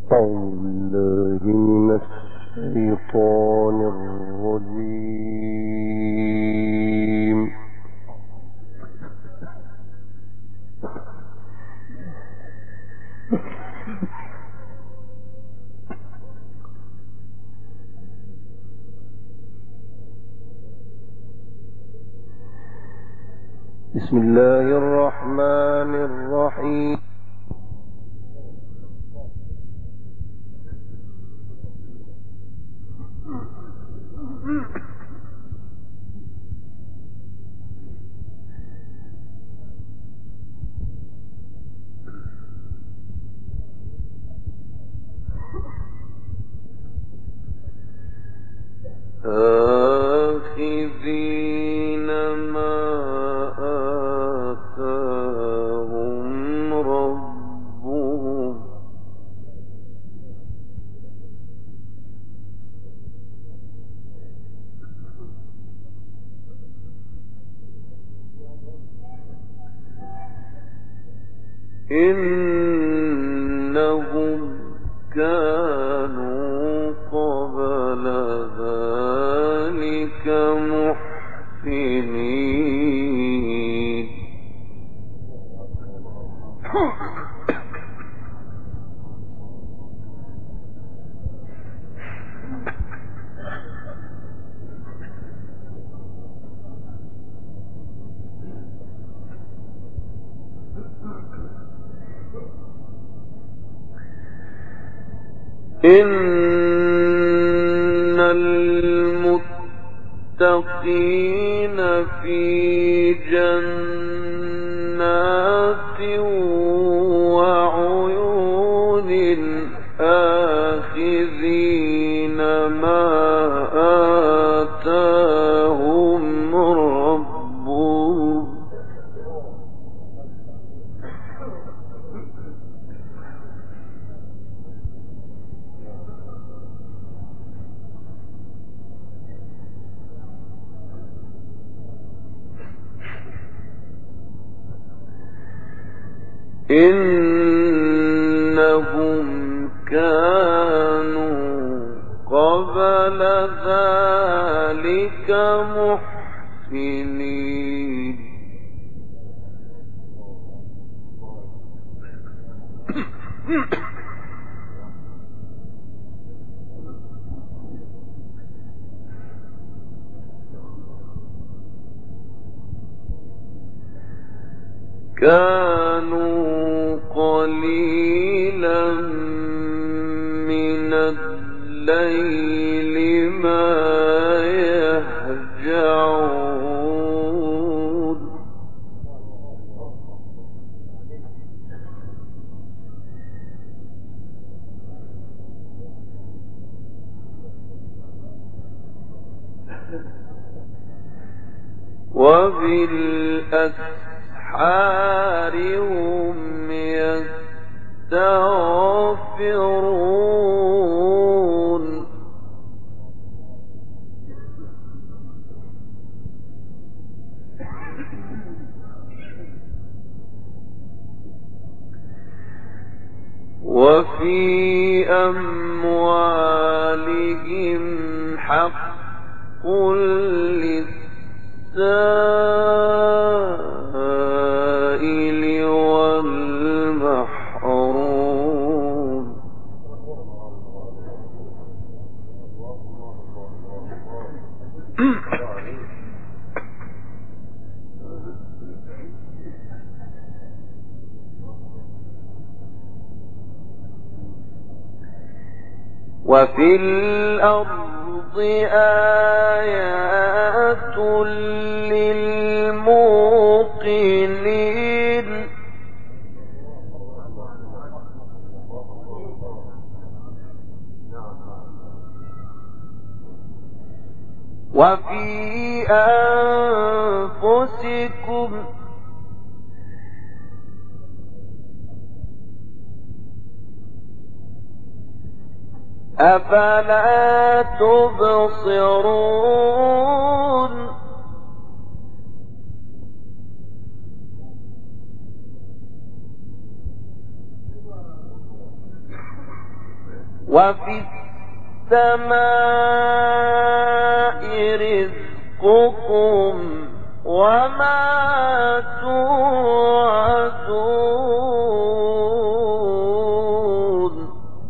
أعوذ بالله من الشيطان الرجيم. بسم الله الرحمن الرحيم. آخذين ما آتاهم ربهم إنهم كانوا قبل ذلك محسنين إن المتقين في جنات وعيون آخذين ما آتاهم ربهم إنهم كانوا قبل ذلك محسنين كانوا قليلا من الليل ما يهجعون وبالأسحار هم يستغفرون وفي أموالهم حق للسائل والمحروم وفي الأرض آيات للموقنين وفي أنفسكم أفلا تبصرون وفي السماء رزقكم وما توعدون.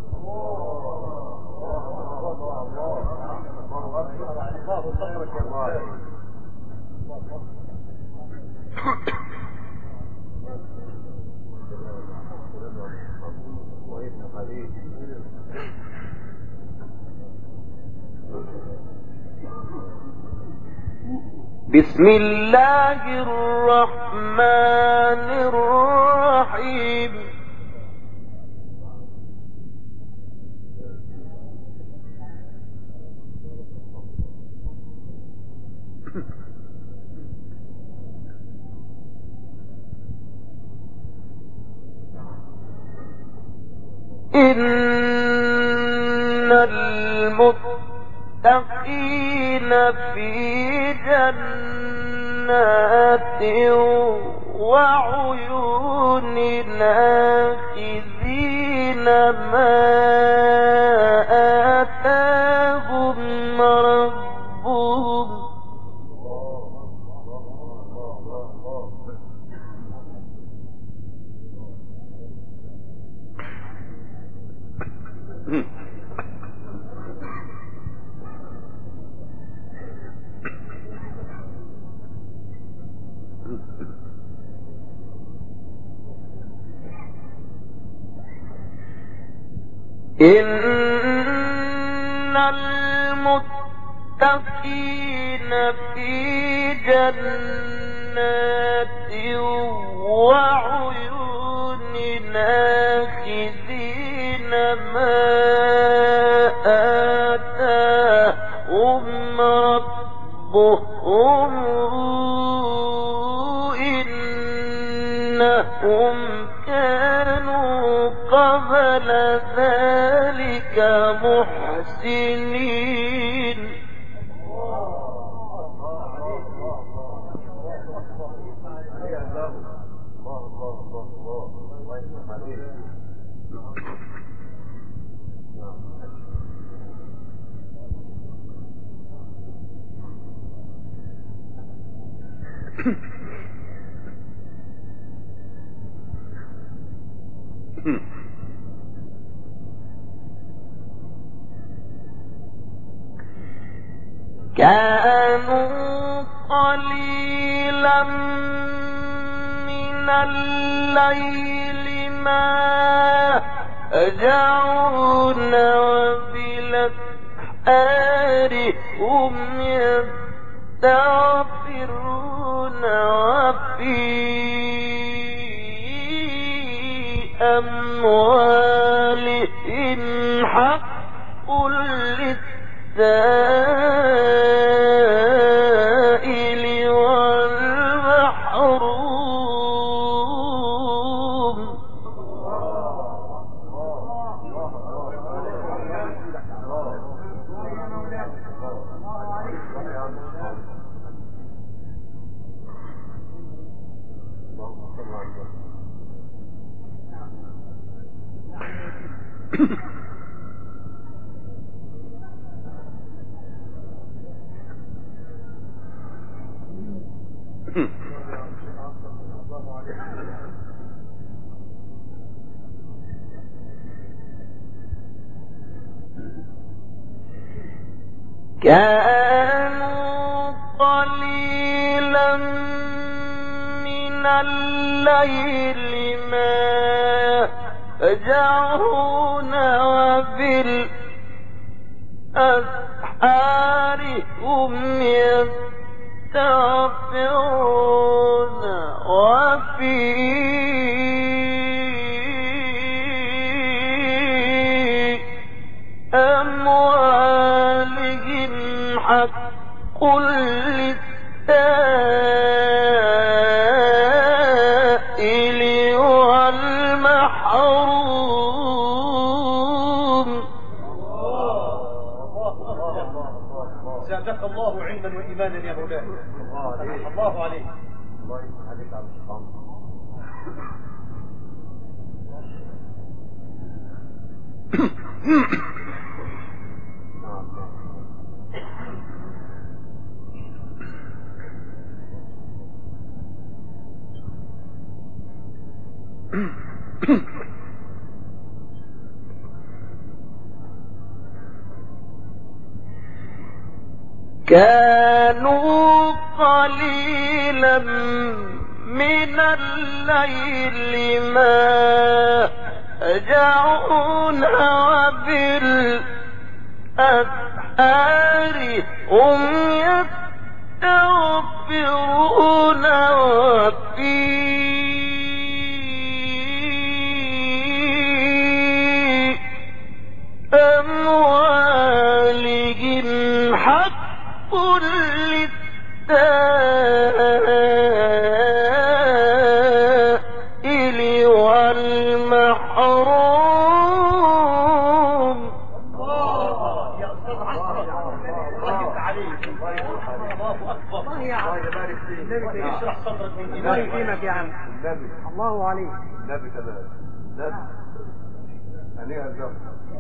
بسم الله الرحمن الرحيم. إن المتقين في جنات وعيون آخذين ما آتاهم ربهم إن المتقين في جنات وعيون آخذين ما آتاهم ربهم إنهم كانوا قبل ذلك محسنين. كانوا قليلا من الليل ما يهجعون وبالأسحار هم يستغفرون وفي أموالهم حق للسائل والمحروم. كانوا قليلا من الليل ما يهجعون وبالأسحار هم يستغفرون وفي أموالهم حق للسائل والمحروم. زادك الله علما وإيمانا يا مولاي. الله عليك. الله عليك على الشيطان. كانوا قليلا من الليل ما يهجعون وبالأسحار هم يستغفرون وفي أموالهم حق للسائل والمحروم. يا أستاذ عصر الله يفتح عليك. الله أكبر. الله يبارك فيك. النبي يشرح صدرك من الله يكرمك يا عم. النبي الله عليك. النبي كمان النبي هنيئا الجو.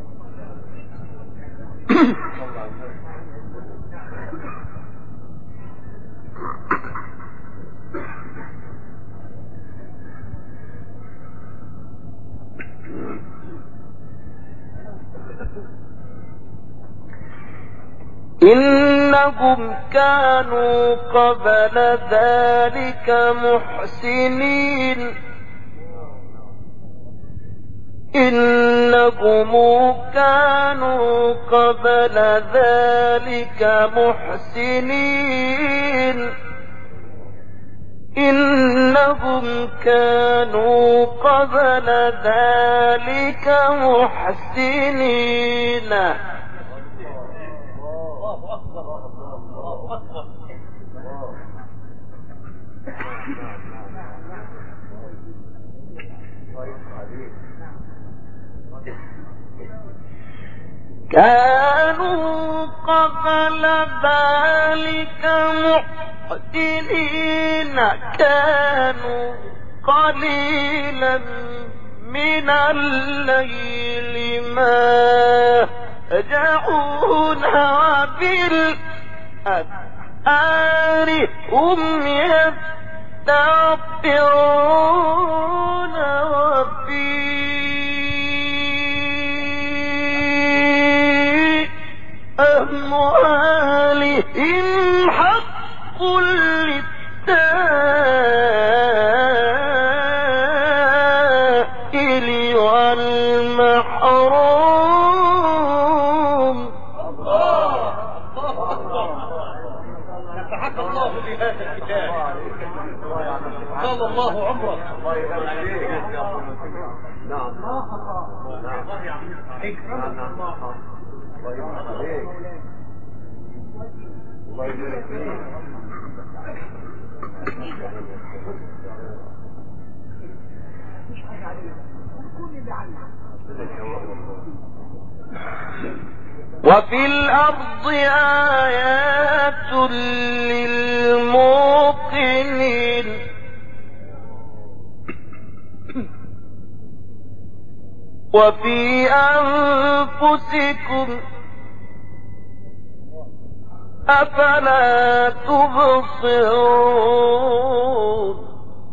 إنهم كانوا قبل ذلك محسنين. إنهم كانوا قبل ذلك محسنين. إنهم كانوا قبل ذلك محسنين. الله أكبر. الله أكبر. كانوا قبل ذلك محسنين. كانوا قليلا من الليل ما يهجعون وبالأسحار هم يستغفرون وفي أموالهم حق للسائل والمحروم. الله أكبر. نفعك الله بهذا الكتاب. طال الله عمرك. الله يبارك فيك. نعم نعم الله يعطيك. الله يبارك فيك. الله يبارك فيك. وفي الأرض آيات للموقنين. وفي أنفسكم أفلا تبصرون.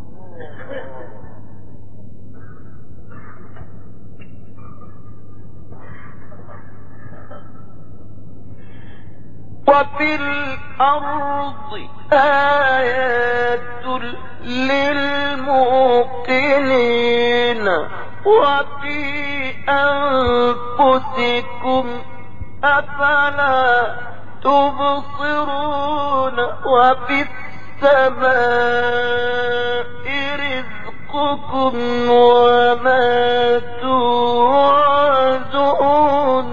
وفي الأرض آيات للموقنين. وفي أنفسكم أفلا تبصرون. وفي السماء رزقكم وما توعدون.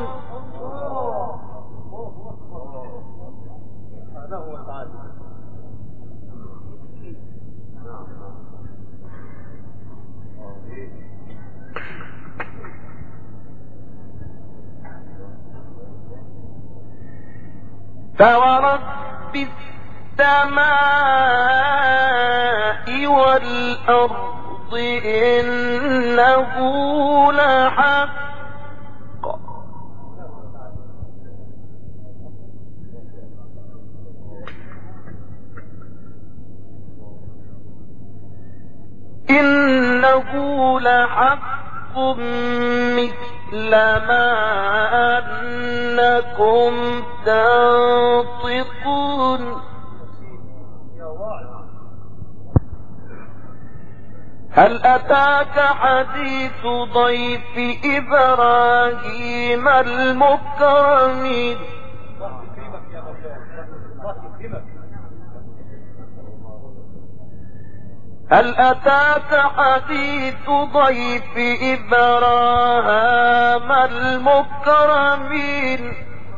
فورب السماء والأرض إنه لحق. إنه لحق مثل ما أنكم تنطقون. حديث ضيف إبراهيم المكرمين. هل أتاك حديث ضيف إبراهيم المكرمين.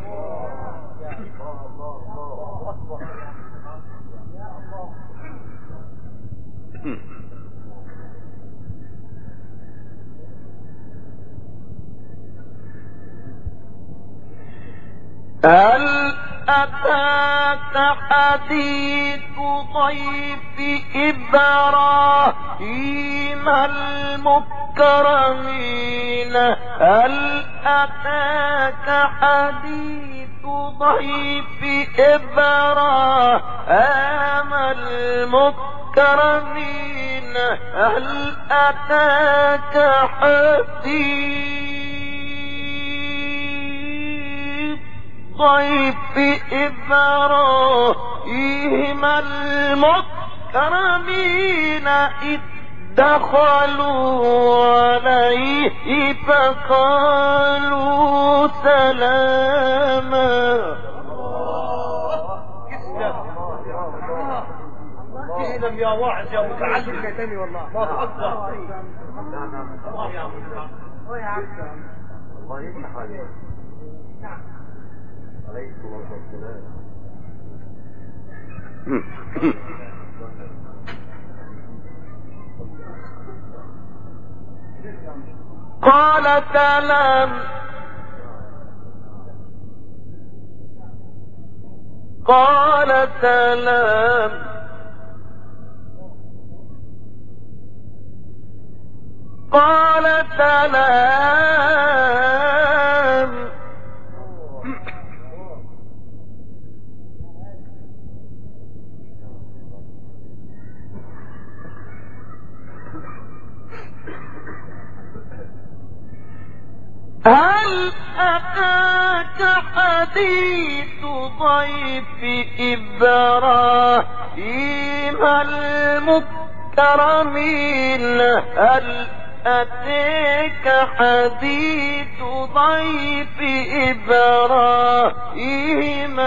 هل أتاك حديث ضيف إبراهيم المكرمين. هل أتاك حديث ضيف إبراهيم المكرمين. هل أتاك حديث ضيف إبراهيم المكرمين إذ دخلوا عليه فقالوا سلاما. تسلم يا واعظ يا متعلم تاني والله. الله اكبر. الله يا عبد الله يفتح عليك. عليه الصلاة والسلام. قال سلام. قال سلام. قال سلام. هل أتاك حديث ضيف إبراهيم المكرمين. هل أتاك حديث ضيف إبراهيم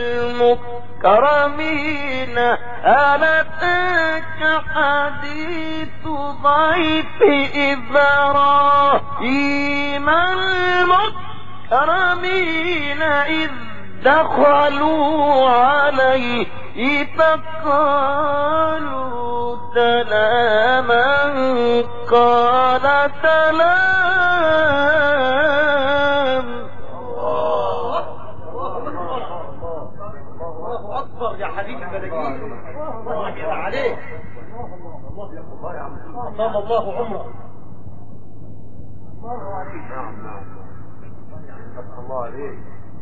المكرمين. هل أتاك حديث ضيف إبراهيم المكرمين إذ دخلوا عليه فقالوا سلاما. قال سلام. الله اكبر يا حبيب الملايين. الله يرضى عليك. اطال الله عمرك. نعم نعم. فتح الله عليك.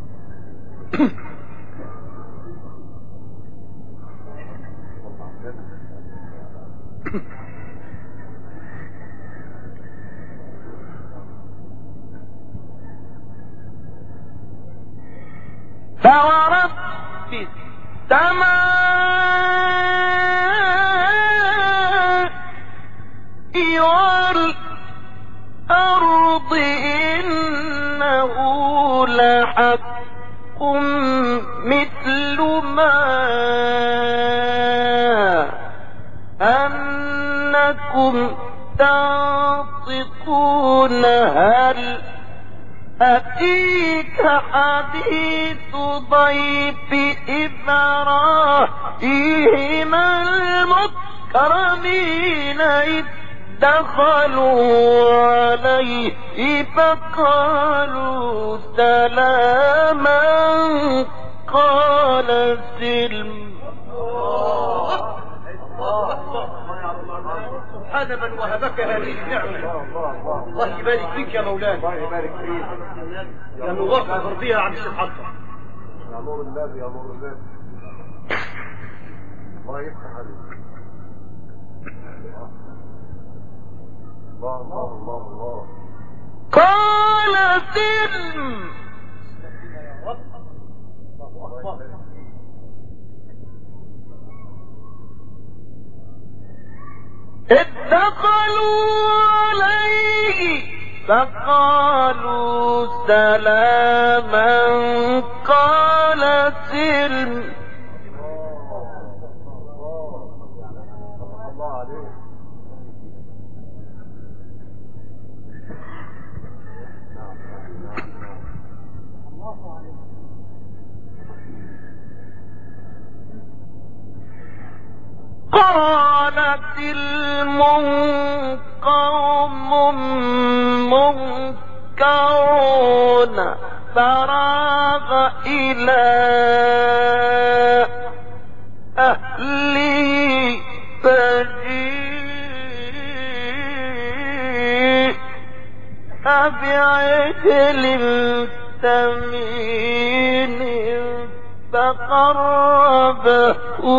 فورب السماء والأرض إنه لحق مثل ما أنكم تنطقون. هل أتيك حديث ضيف إبراهيم المكرمين إذ دخلوا عليه فقالوا سلاما. قال سلم. سبحان من وهبك هذه النعمة. الله يبارك فيك يا مولانا. الله يبارك فيك. يا نوافع غربية عن الشيخ حضر. يا نور الله يا نور الله. الله يفتح عليك. الله الله الله الله. قال سلم. الله أكبر. إذ دخلوا عليه فقالوا سلاما قال سلم. قالت قوم منكرون فراغ إلى أهله فجيء بعجل سمين فقربه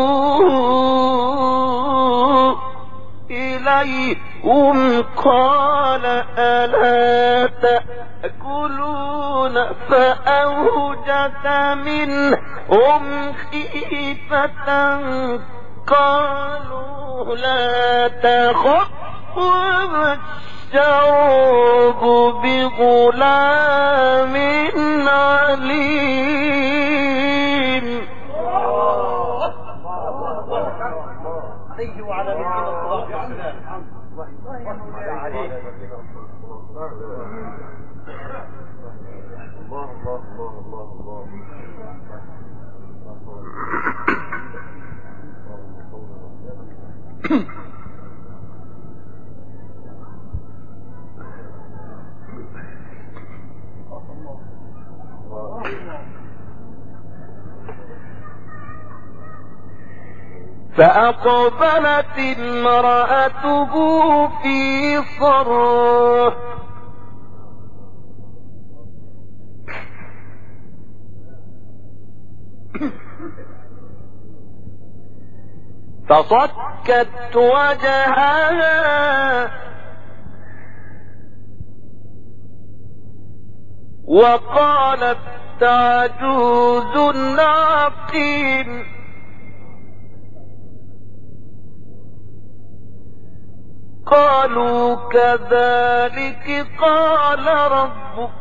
إليهم قال ألا تأكلون فأوجس منهم خيفة قالوا لا تخف وبشروه بغلام عليم. عليه وعلى نبينا الصلاة والسلام. فأقبلت امرأته في صرة فصكت وجهها وقالت عجوز عقيم. قالوا كذلك قال ربك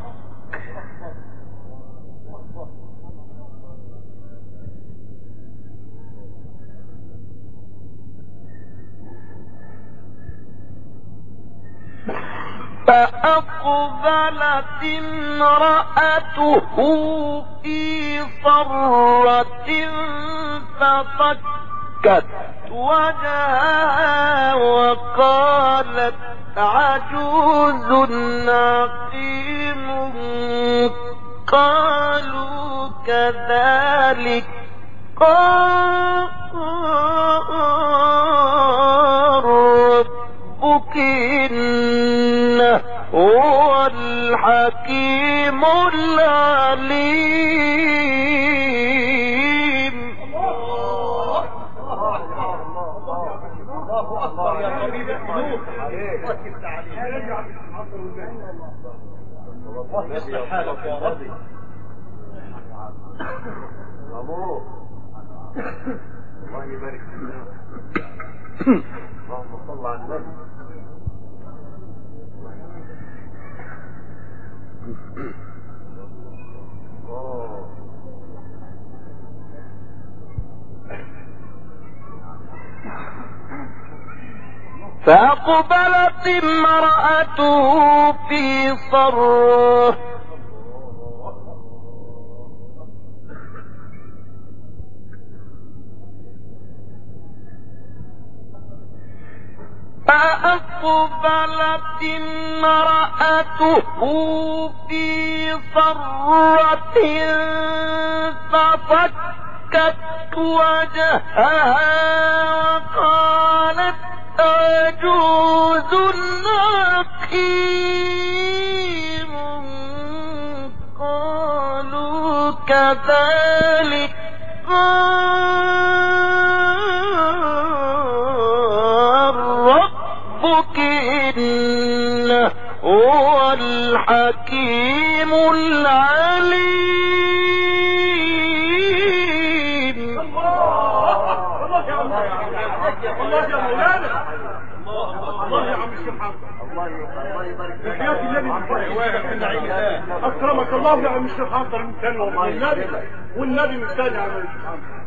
فأقبلت امرأته في صرة فصكت وجهها وقالت عجوز عقيم. قالوا كذلك قال ربك إنه هو الحكيم العليم. الله أكبر يا طبيب القلوب. ركز عليه. الله يصلح حالك يا ربي. الله يبارك فيك. اللهم صل على النبي. فأقبلت امرأته في صرة فصكت وجهها وقالت عجوز عقيم. قالوا كذلك قال ربك إنه هو الحكيم العليم. الله يا مولانا. الله يا عم الشيخ محمد. الله يبارك فيك. بحياة النبي اكرمك الله يا عم الشيخ عنتر من ثاني والنبي من ثاني يا عم الشيخ عنتر.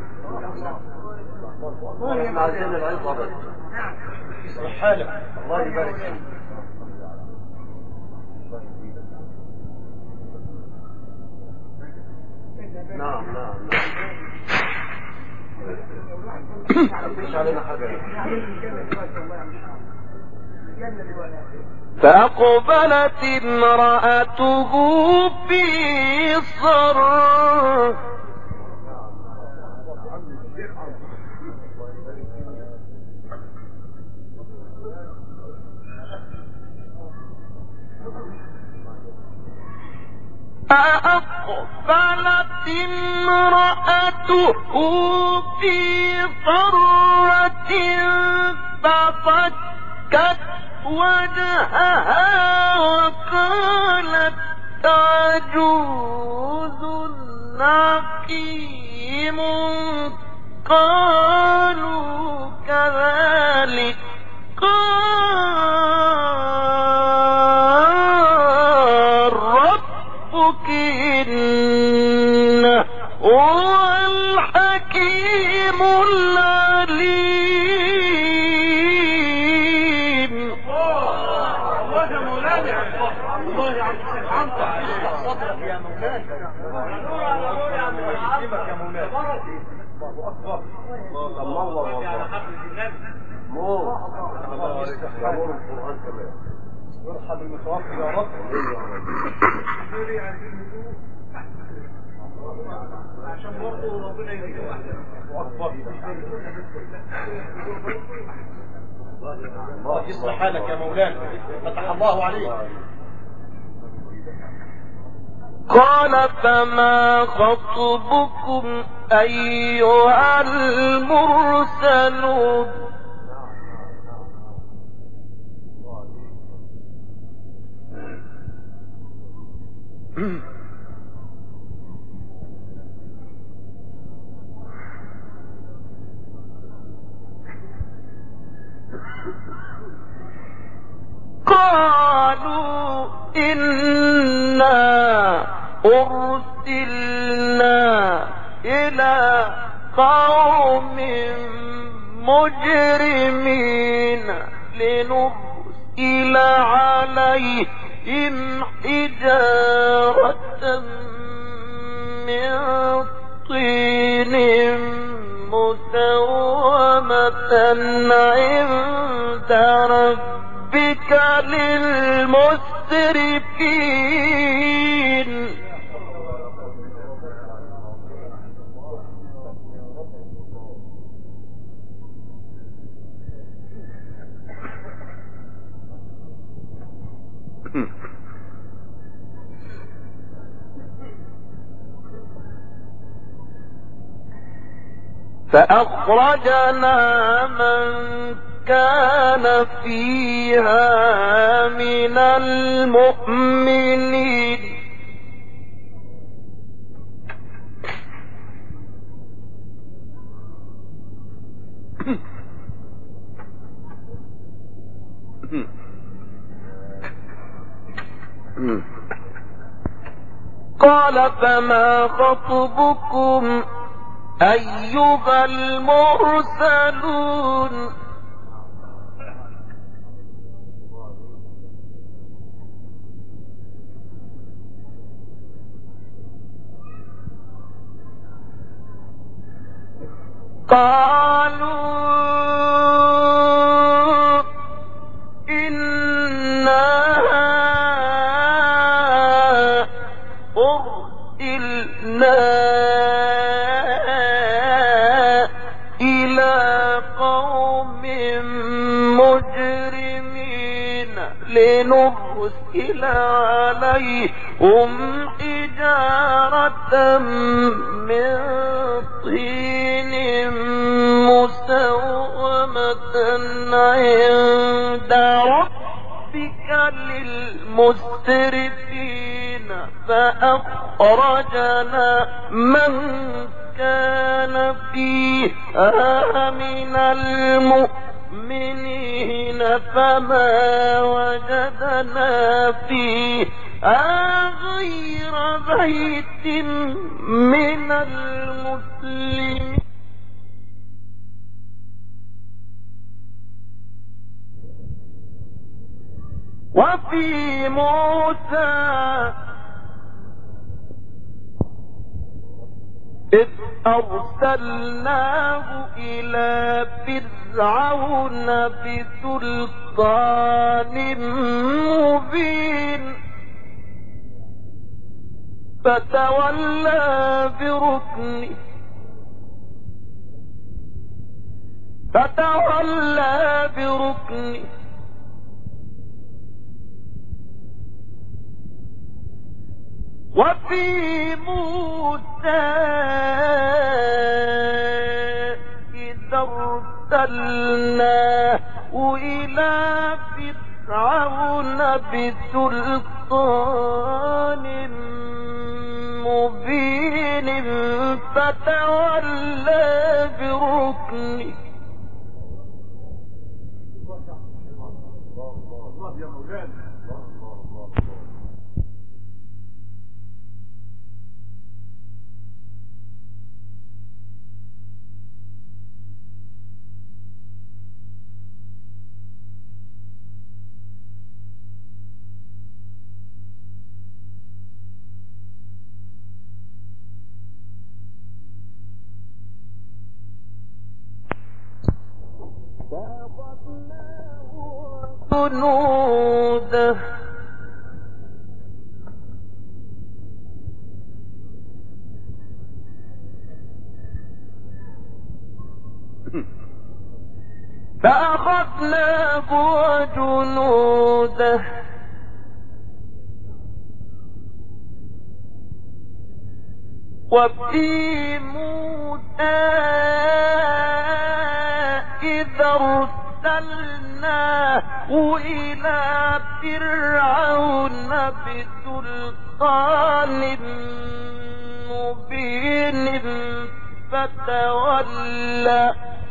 احنا عايزين العظة بس. يصلح حالك. الله يبارك فيك. نعم مفيش علينا حاجة. فأقبلت امرأته في صرة فأقبلت امرأته في صرة فصكت وجهها وقالت عجوز عقيم قالوا كذلك قال ربك إنه هو الحكيم العليم. الله يا مولانا. الله يا عم الشيخ عنتر. اشرح صدرك يا مولانا. يكرمك يا مولانا. الله اكبر. الله على حضرة النبي. نور القرآن كمان. يرحم المتوفي يا رب. عشان برضه ربنا يهديه اكبر. الله يصلح حالك يا مولانا. فتح الله عليك. قال فما خطبكم أيها المرسلون قالوا إنا أرسلنا إلى قوم مجرمين لنرسل عليهم حجارة من طين مسومة عند ربك للمسرفين. فأخرجنا من كان فيها من المؤمنين قال فما خطبكم أيها المرسلون قالوا إنا أرسلنا إلى قوم مجرمين لنرسل عليهم حجارة من طين مسومة عند ربك للمسرفين. فأخرجنا من كان فيها من المؤمنين المؤمنين فما وجدنا فيه غير بيت من المسلمين وفي موسى إذ أرسلناه إلى فرعون بسلطان مبين فتولى بركنه وفي موسى إذا ارسلناه إلى فرعون بسلطان مبين فتولى بركنه جنوده فأخذناه وجنوده وفي موسى إذا أرسلناه إلى فرعون بسلطان مبين فتولى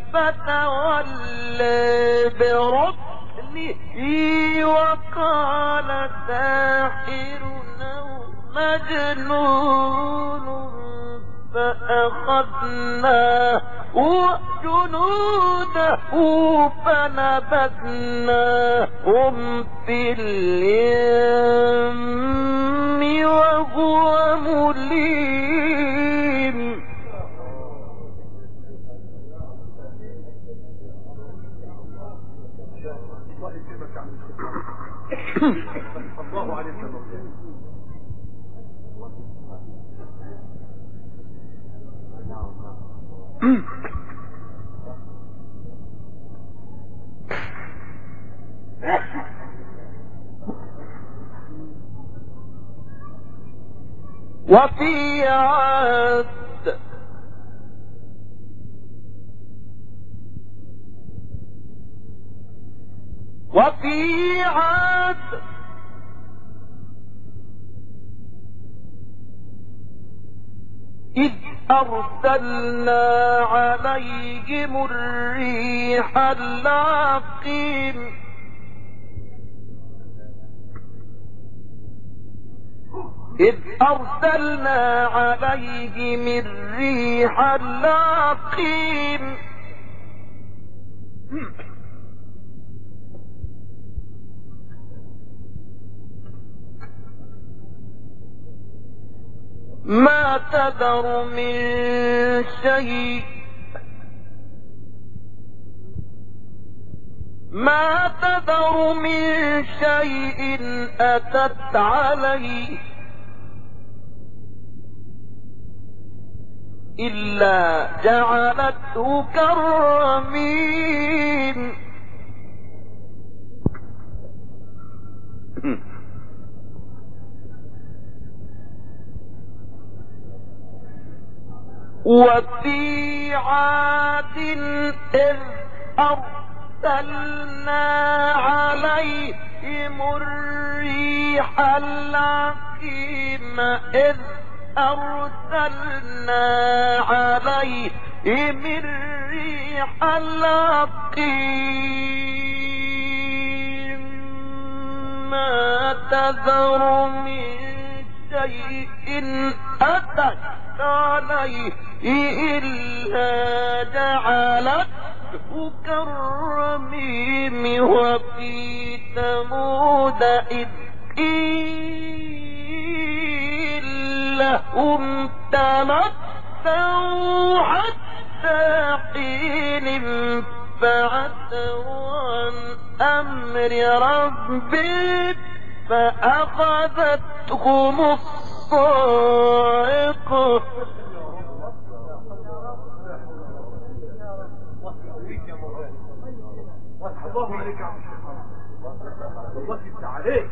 بركنه وقال ساحر أو مجنون فأخذناه وجنوده فنبذناهم في اليم وهو مليم الله عليك يا مولانا. وفي عاد إذ أرسلنا عليهم الريح العقيم إذ أرسلنا عليهم الريح العقيم ما تذر من شيء أتت عليه إلا جعلته كالرميم وفي عاد إذ أرسلنا عليهم الريح العقيم إذ أرسلنا عليهم الريح العقيم ما تذر من شيء أتت عليه إلا جعلته كالرميم وفي ثمود إذ قيل لهم تمتعوا حتى حين فعتوا عن أمر ربهم فأخذتهم الصاعقة الله عليك يا عم الشيخ الله يفتح عليك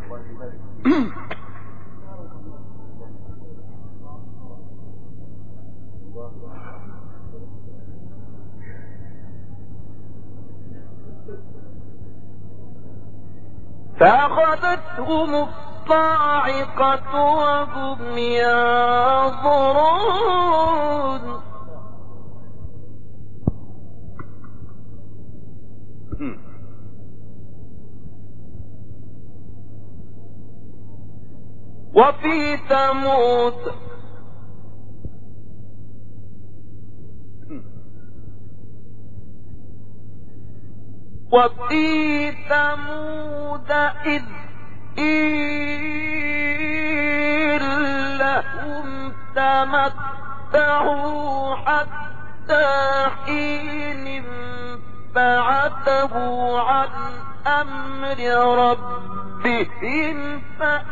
فأخذتهم الصاعقة وهم ينظرون وفي ثمود إذ قيل لهم تمتعوا حتى حين فعتوا عن أمر ربهم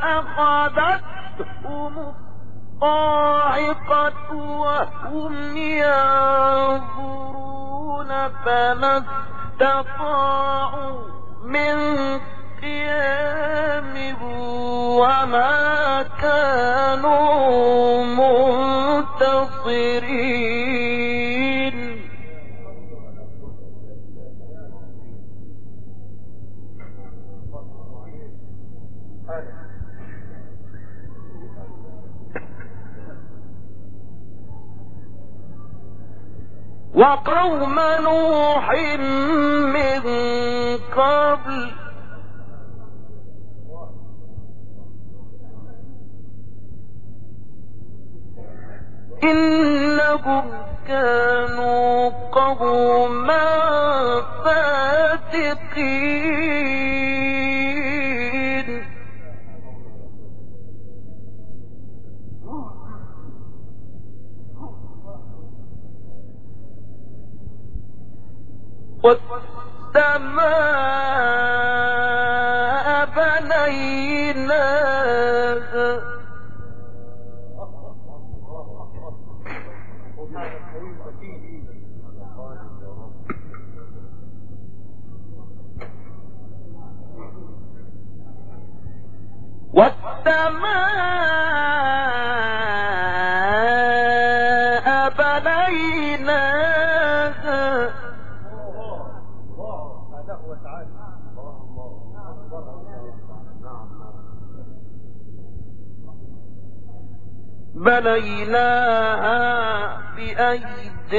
فأخذتهم الصاعقة وهم ينظرون فما استطاعوا من قيام وما كانوا منتصرين وقوم نوح من قبل إنهم كانوا قوما فاسقين والسماء بنيناها بنيناها بأيد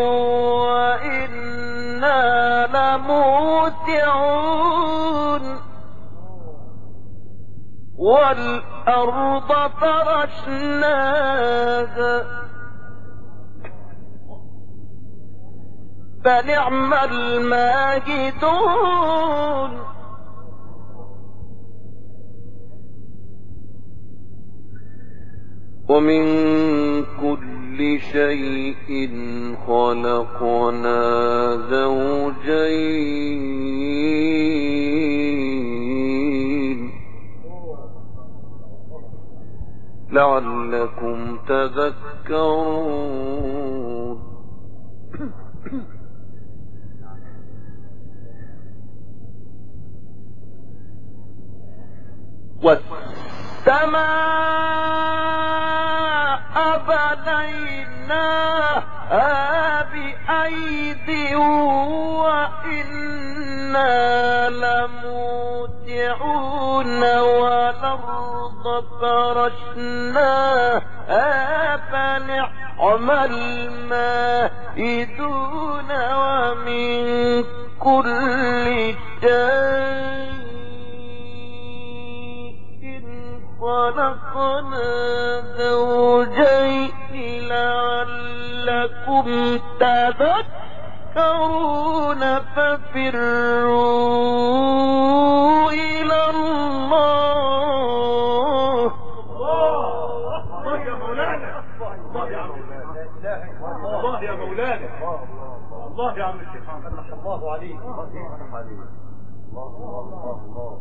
وإنا لموسعون والأرض فرشناها فنعم الماهدون ومن كل شيء خلقنا زوجين لعلكم تذكرون والسماء بنيناها بأيد وإنا لموسعون والأرض فرشناها فنعم الماهدون ومن كل شيء خلقنا زوجين لعلكم تذكرون ففروا إلى الله. الله يا مولانا، الله يا عم، الله يا مولانا، الله يا عم الشيخ فتح الله عليك، الله عليك، الله الله الله.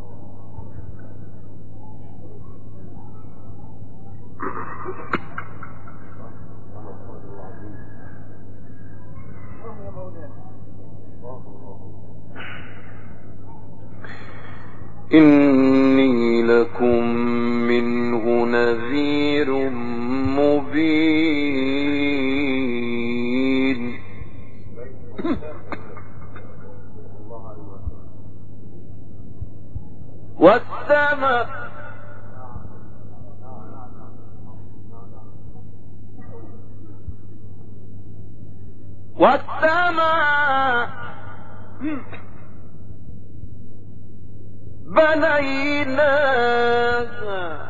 إني لكم منه نذير مبين. والسماء بنيناها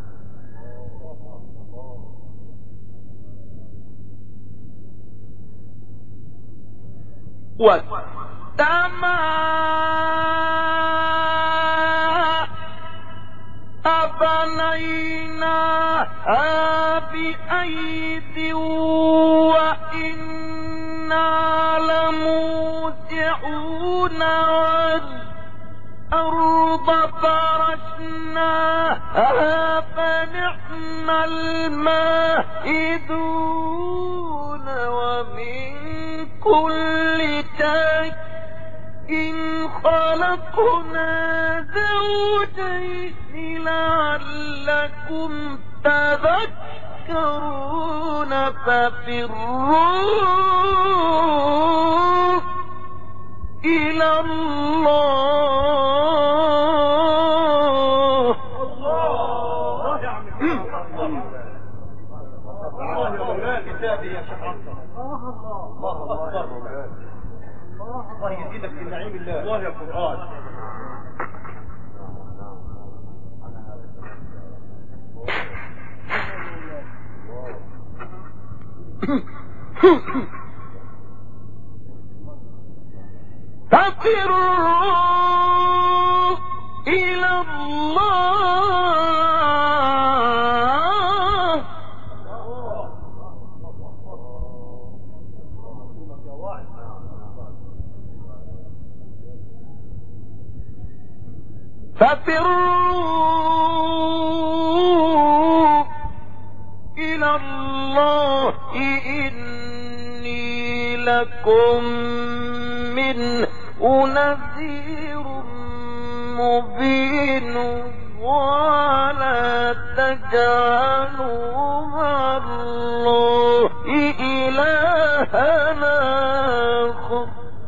والسماء بنيناها بأيد وإنا لموسعون والأرض فرشناها فنعم الماهدون ومن كل شيء خلقنا زوجين لعلكم تذكرون ففروا إلى الله. الله يا عم، الله يا مولانا كتابي يا شيخ عبد الله، الله أكبر، الله يزيدك في نعيم الله، الله يا قرآن. ففروا إلى الله. ففروا إلى الله إني لكم منه نذير مبين. ولا تجعلوا مع الله إلهنا آخر.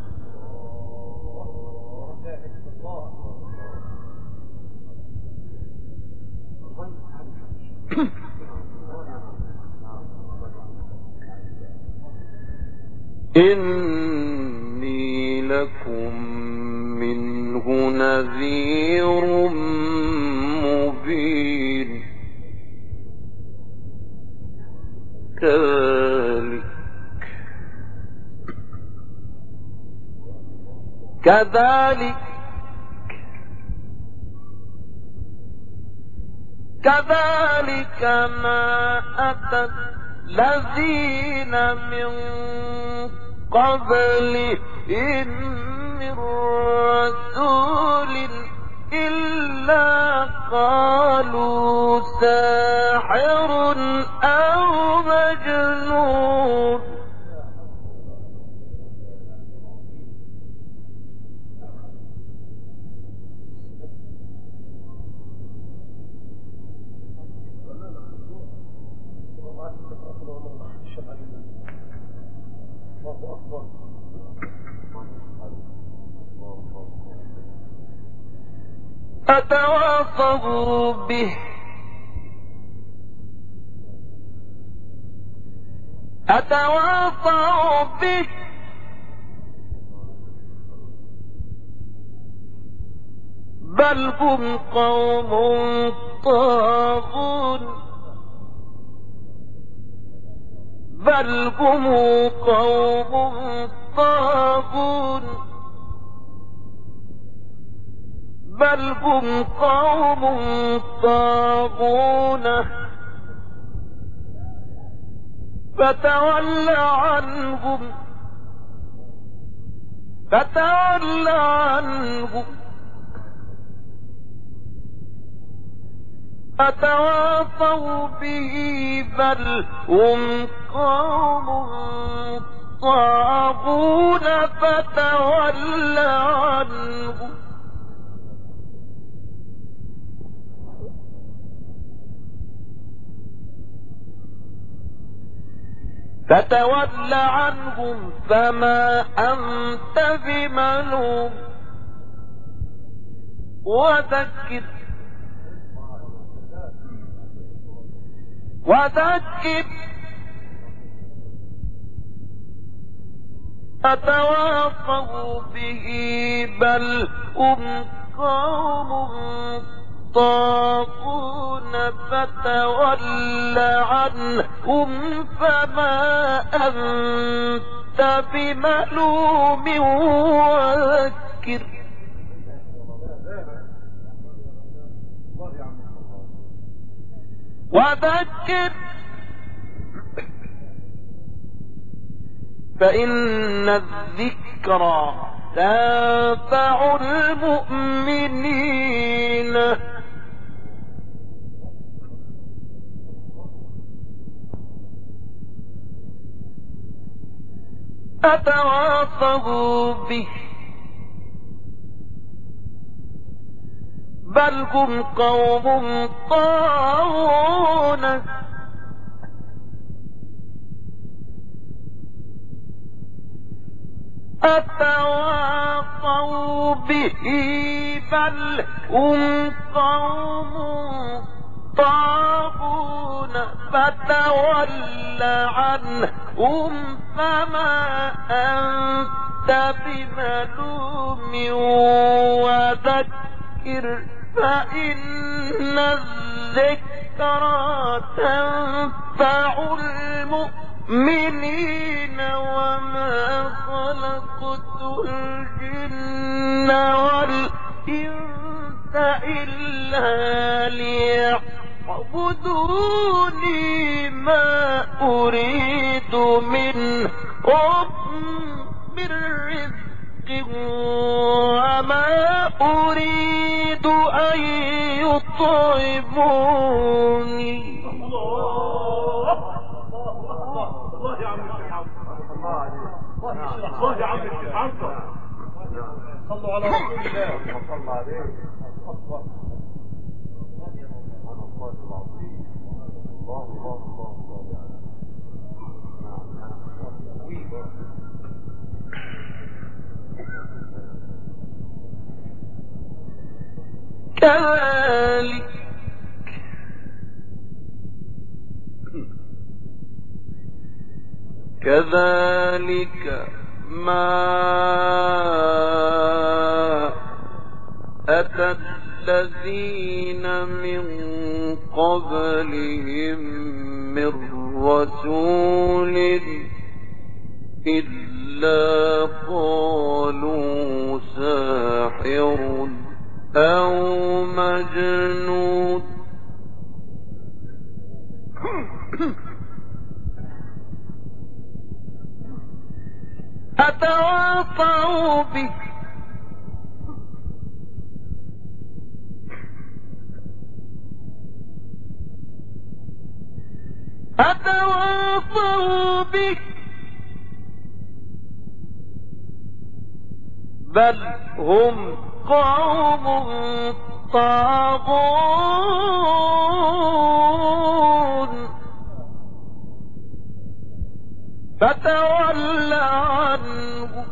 إني لكم منه نذير مبين. كذلك ما أتى الذين من قبلهم من رسول إلا قالوا ساحر أو مجنون. أتواصوا به بل هم قوم طاغون بل هم قوم طاغون بل هم قوم طاغون فتول عنهم أتواصوا به بل هم قوم طاغون فتول عنهم فتول عنهم فما أنت بملوم وذكر أتواصوا به بل هم قوم طاغون فتول عنهم فما أنت بملوم وذكر فإن الذكرى تنفع المؤمنين أتواصوا به بل هم قوم طاغون أتواصوا به بل هم قوم طاغون فتول عنهم فما أنت بملوم وذكر فإن الذكرى تنفع المؤمنين وما خلقت الجن والإنس إلا ليعبدوني ما أريد منهم من رزق وما أريد أن يطعموني الله يا عم الشيخ الله يا عم الشيخ صلوا على رسول الله صلى عليه سبحان الله العظيم الله الله الله الله كذلك ما أتى الذين من قبلهم من رسول إلا قالوا ساحر أو مجنون أتواصوا به بل هم قوم طاغون فتول عنهم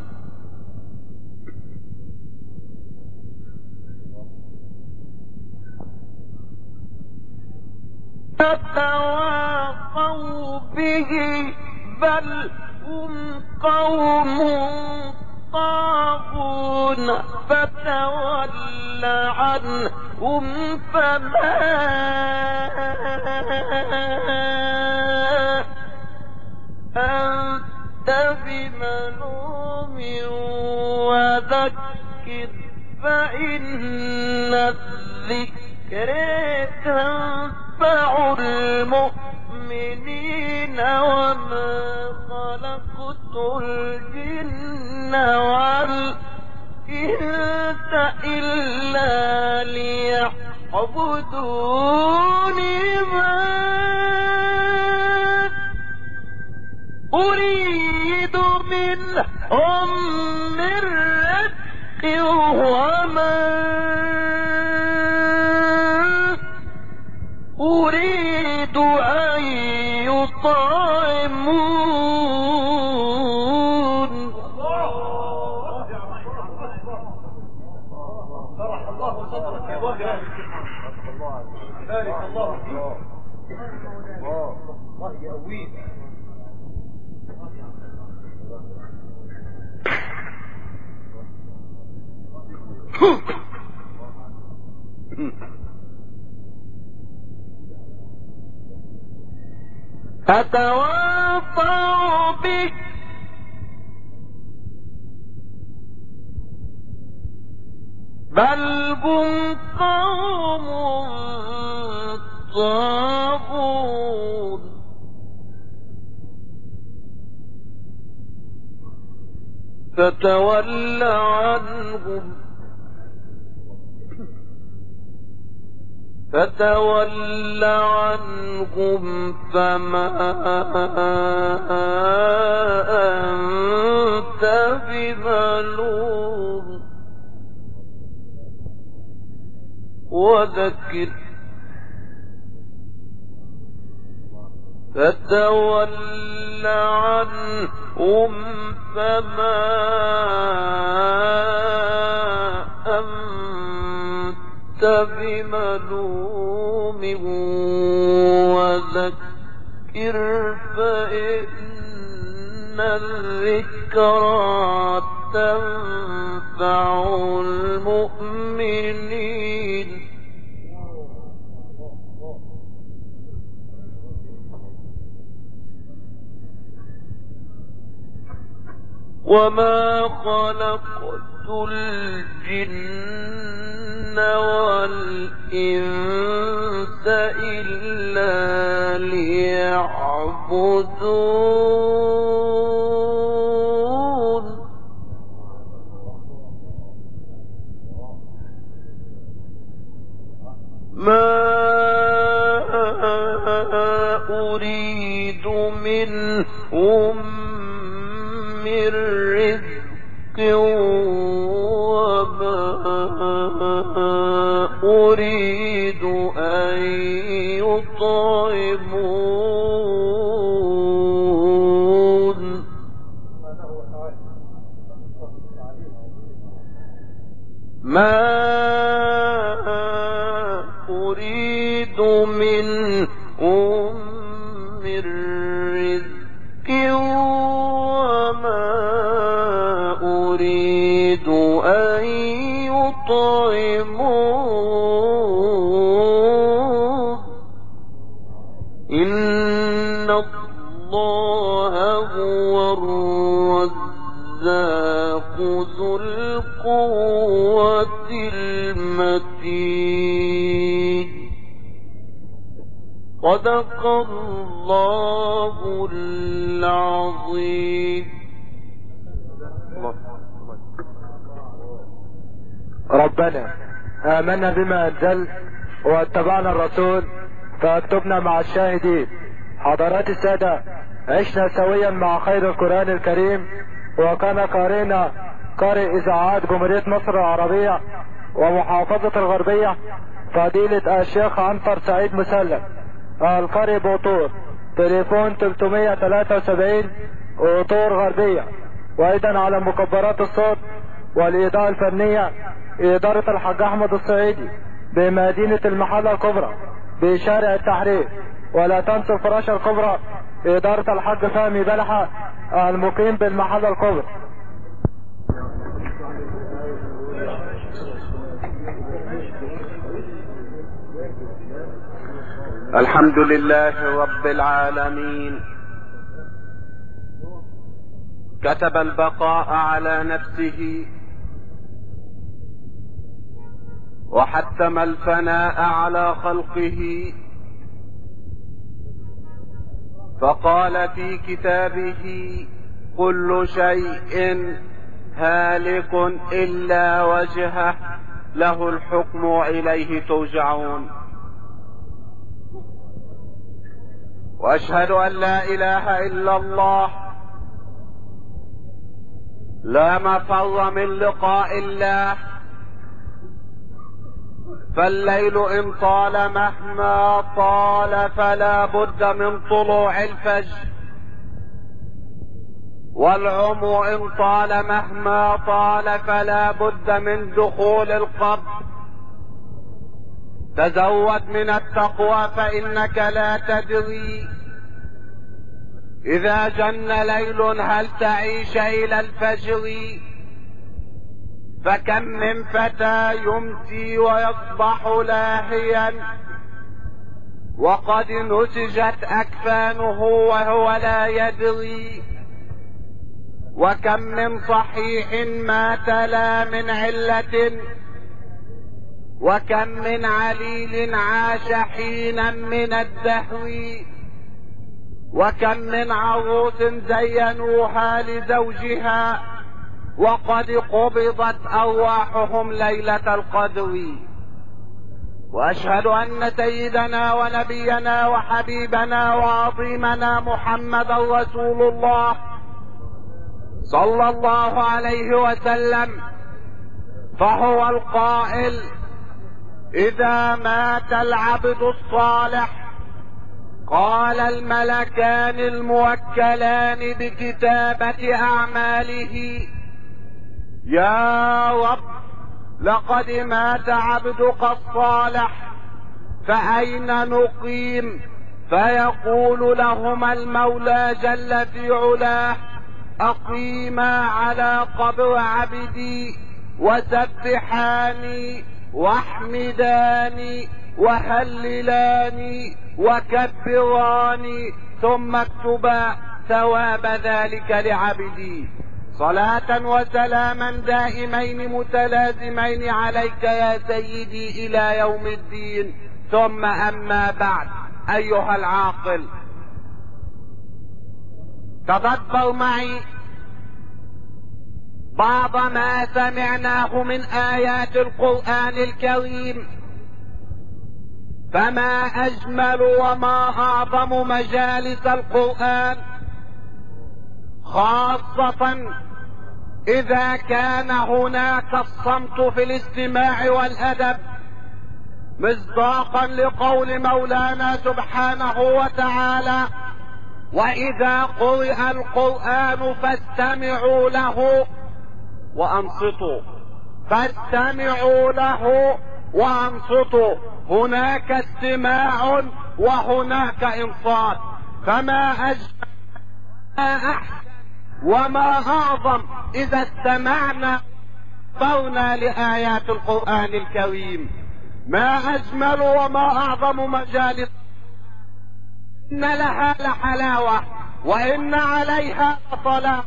فتواصوا به بل هم قوم طاغون فتول عنهم بملوم وذكر فإن الذكر تنفع المؤمنين وما خلقت الجن والإنس إلا ليعبدون ما أريد منهم من رزق وما أريد أن يطعمون. شرح الله صدرك يا وجه بارك الله فيك. الله يقويك. أتواصوا بك بل هم قوم طاغون. فتول عنهم فما أنت بملوم وذكر فتول عنهم فما أنت بملوم وذكر فإن الذكرى تنفع المؤمنين. وما خلقت الجن والإنس إلا ليعبدون. ما أريد منهم من رزق وما أريد أن يطعمون. ما أريد منهم من رزق وما أريد أن يطعمون. إن الله هو الرزاق ذو القوة المتين. صدق الله العظيم. ربنا آمنا بما أنزلت واتبعنا الرسول فاكتبنا مع الشاهدين. حضرات السادة، عشنا سويا مع خير القرآن الكريم، وكان قارئنا قارئ إذاعات جمهورية مصر العربية ومحافظة الغربية فضيلة الشيخ عنتر سعيد مسلم، القارئ بوطور، تليفون 373 وطور غربية. وايضا على مكبرات الصوت والإضاءة الفنية إدارة الحاج أحمد الصعيدي بمدينة المحلة الكبرى بشارع التحرير. ولا تنسوا فراشة الكبرى إدارة الحاج فهمي بلحة المقيم بالمحلة الكبرى. الحمد لله رب العالمين، كتب البقاء على نفسه وحتم الفناء على خلقه، فقال في كتابه: كل شيء هالك إلا وجهه، له الحكم وإليه ترجعون. وأشهد أن لا إله إلا الله، لا مفر من لقاء الله، فالليل إن طال مهما طال فلا بد من طلوع الفجر، والعمر إن طال مهما طال فلا بد من دخول القبر. تزود من التقوى فإنك لا تدري إذا جن ليل هل تعيش إلى الفجر. فكم من فتى يمسي ويصبح لاهيا وقد نسجت أكفانه وهو لا يدري، وكم من صحيح مات لا من علة، وكم من عليل عاش حينا من الدهر، وكم من عروس زينوها لزوجها وقد قبضت أرواحهم ليلة القدر. وأشهد أن سيدنا ونبينا وحبيبنا وعظيمنا محمد رسول الله صلى الله عليه وسلم، فهو القائل: إذا مات العبد الصالح قال الملكان الموكلان بكتابة أعماله: يا رب، لقد مات عبدك الصالح فأين نقيم؟ فيقول لهما المولى جل في علاه: أقيما على قبر عبدي وسبحاني واحمداني وهللاني وكبراني، ثم اكتبا ثواب ذلك لعبدي. صلاة وسلاما دائمين متلازمين عليك يا سيدي إلى يوم الدين. ثم أما بعد، أيها العاقل، تدبر معي بعض ما سمعناه من آيات القرآن الكريم، فما أجمل وما أعظم مجالس القرآن، خاصة إذا كان هناك الصمت في الاستماع والأدب، مصداقا لقول مولانا سبحانه وتعالى: وإذا قرئ القرآن فاستمعوا له وأنصتوا. فاستمعوا له وأنصتوا، هناك استماع وهناك إنصات. فما أجمل أحسن وما أعظم إذا استمعنا صرنا لآيات القرآن الكريم. ما أجمل وما أعظم مجالس، إن لها لحلاوة وإن عليها طلاقة.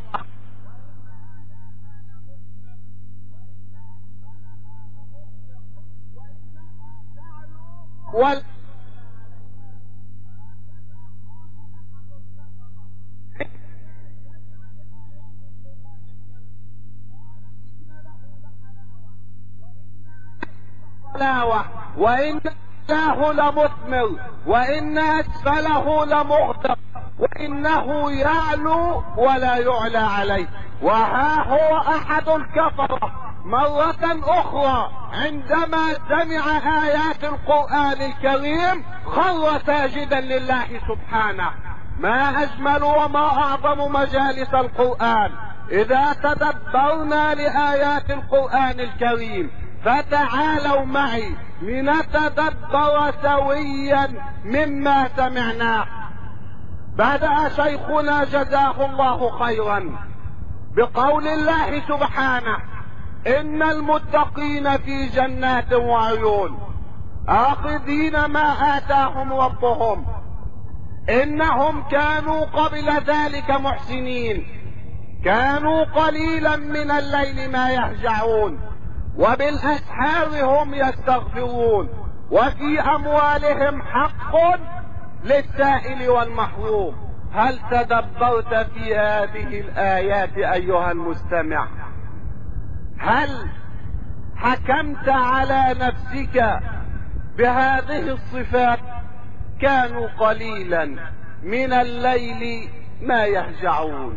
وإن له لمثمر وإن أسفله لمغدق وإنه يعلو ولا يعلى عليه. وها هو أحد الكفرة مرة أخرى عندما سمع آيات القرآن الكريم خر ساجدا لله سبحانه. ما أجمل وما أعظم مجالس القرآن إذا تدبرنا لآيات القرآن الكريم. فتعالوا معي لنتدبر سويا مما سمعناه. بدأ شيخنا جزاه الله خيرا بقول الله سبحانه: إن المتقين في جنات وعيون آخذين ما آتاهم ربهم إنهم كانوا قبل ذلك محسنين. كانوا قليلا من الليل ما يهجعون وبالأسحار هم يستغفرون وفي أموالهم حق للسائل والمحروم. هل تدبرت في هذه الآيات أيها المستمع؟ هل حكمت على نفسك بهذه الصفات؟ كانوا قليلا من الليل ما يهجعون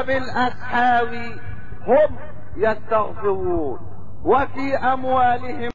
وبالأسحار هم يستغفرون وفي أموالهم